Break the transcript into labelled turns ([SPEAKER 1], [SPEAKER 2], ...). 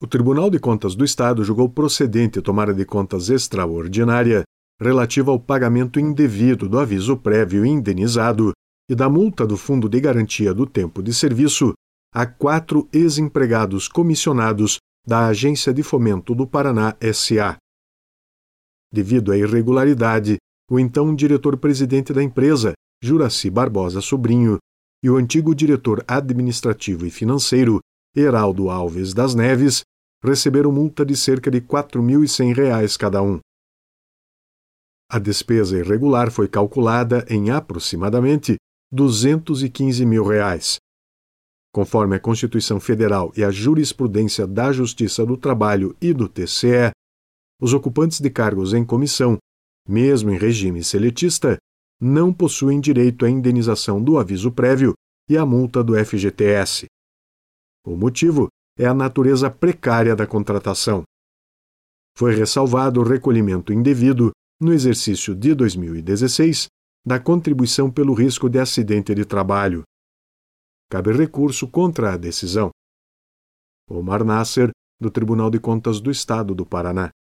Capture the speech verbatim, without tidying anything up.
[SPEAKER 1] O Tribunal de Contas do Estado julgou procedente tomada de contas extraordinária relativa ao pagamento indevido do aviso prévio indenizado e da multa do Fundo de Garantia do Tempo de Serviço a quatro ex-empregados comissionados da Agência de Fomento do Paraná S A Devido à irregularidade, o então diretor-presidente da empresa, Juraci Barbosa Sobrinho, e o antigo diretor administrativo e financeiro, Heraldo Alves das Neves, receberam multa de cerca de quatro mil e cem reais cada um. A despesa irregular foi calculada em aproximadamente duzentos e quinze mil reais. Conforme a Constituição Federal e a jurisprudência da Justiça do Trabalho e do T C E, os ocupantes de cargos em comissão, mesmo em regime seletista, não possuem direito à indenização do aviso prévio e à multa do F G T S. O motivo é a natureza precária da contratação. Foi ressalvado o recolhimento indevido, no exercício de dois mil e dezesseis, da contribuição pelo risco de acidente de trabalho. Cabe recurso contra a decisão. Omar Nasser, do Tribunal de Contas do Estado do Paraná.